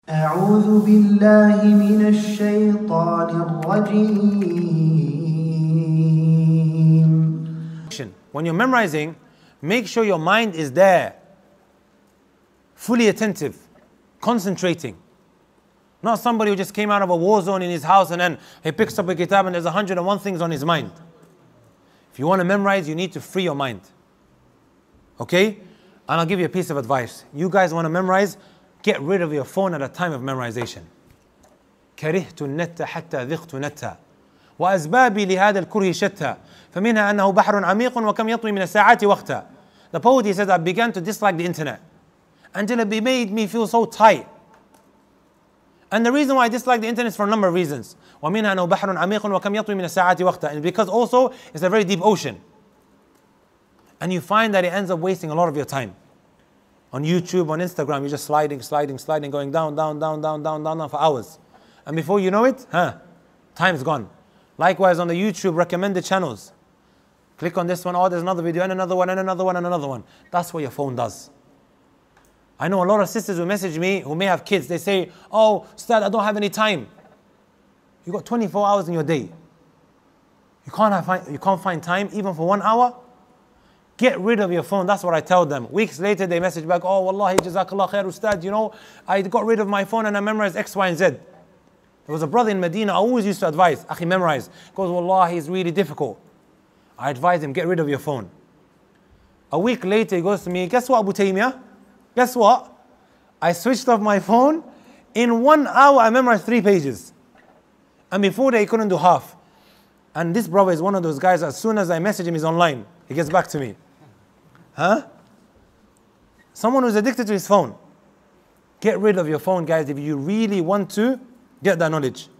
أعوذ بالله من الشيطان الرجيم. When you're memorizing, make sure your mind is there, fully attentive, concentrating. Not somebody who just came out of a war zone in his house and then he picks up a kitab and there's 101 things on his mind. If you want to memorize, you need to free your mind. Okay? And I'll give you a piece of advice. You guys want to memorize, get rid of your phone at a time of memorization. كرهت النت حتى ذقت نتا وأسبابي لهذا الكره شتى فمنها أنه بحر عميق وكم يطوي من الساعات وقتا. The poet, he says, I began to dislike the internet until it made me feel so tight. And the reason why I dislike the internet is for a number of reasons. ومنها أنه بحر عميق وكم يطوي من الساعات وقتا. And because also it's a very deep ocean. And you find that it ends up wasting a lot of your time. On YouTube, on Instagram, you're just sliding, going down for hours. And before you know it, time's gone. Likewise on the YouTube recommended channels. Click on this one, oh, there's another video, and another one, and another one, and another one. That's what your phone does. I know a lot of sisters who message me who may have kids. They say, oh, Ustad, I don't have any time. You got 24 hours in your day. You can't find time even for 1 hour. Get rid of your phone. That's what I tell them. Weeks later, they message back, oh, wallahi, jazakallah khair, Ustad, you know, I got rid of my phone and I memorized X, Y, and Z. There was a brother in Medina, I always used to advise, akhi, memorize. He goes, wallahi, it's really difficult. I advise him, get rid of your phone. A week later, he goes to me, guess what, Abu Taymiyyah? Guess what? I switched off my phone. In 1 hour, I memorized 3 pages. And before that, he couldn't do half. And this brother is one of those guys, as soon as I message him, he's online. He gets back to me. Someone who's addicted to his phone. Get rid of your phone, guys, if you really want to get that knowledge.